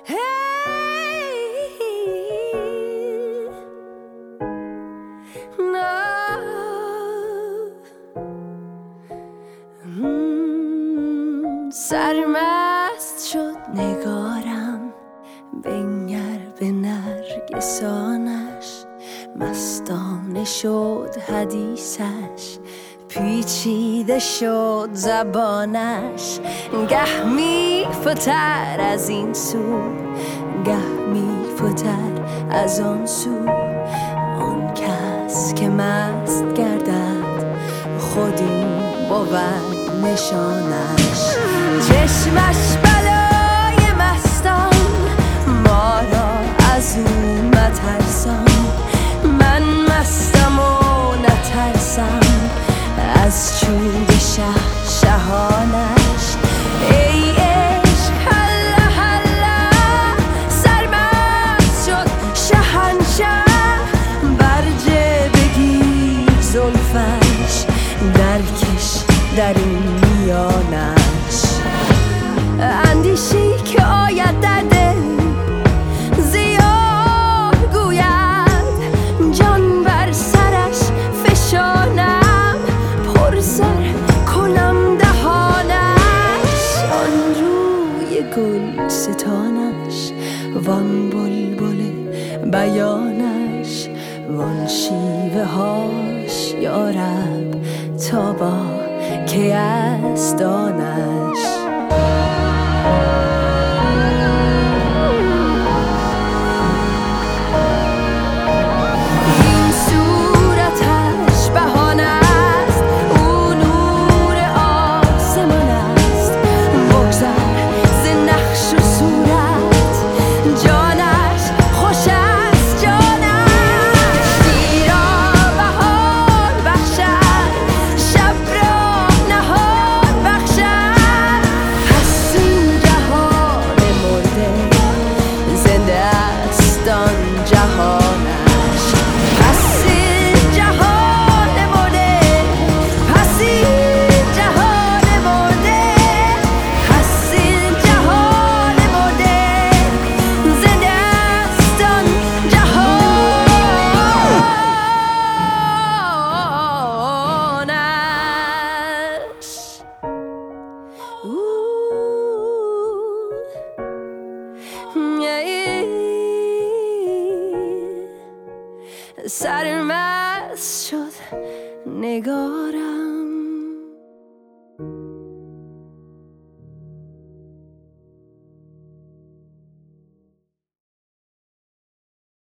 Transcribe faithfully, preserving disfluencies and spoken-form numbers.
سرمست شد نگارم، بنگر به نرگسانش، مستانه شد حدیثش، پیچیده شد زبانش. گه می فتر از این سو، گه می فتر از آن سو. آن کس که مست گردد، خود این بود نشانش. چشمش بلای مستان، ما را از او مترسان. من مستم و نترسم از چوب شه شهانش. ای عشق هلا هلا، سرمست شد شهنشه. برجه بگیر زلفش، درکش در این میانش. اندیشی که آید در دل، زیاد گوید جان بر سرش فشانم. پر سر کنم دهانش، آن روی گل ستانش، وان بلبل بیانش، وان شیوه هاش یارب تا با کی است آنش. این صورتش بهانه است، او نور آسمان است. بگذر ز نقش و صورت، جانش خوش است جانش. شیرا بهار بخشد، شب را نهار بخشد. پس این جهان مرده، زنده است آن جهانش. پس این جهان مرده، پس این جهان مرده، پس این جهان مرده، زنده است آن جهانش. سرمست شد نگارم.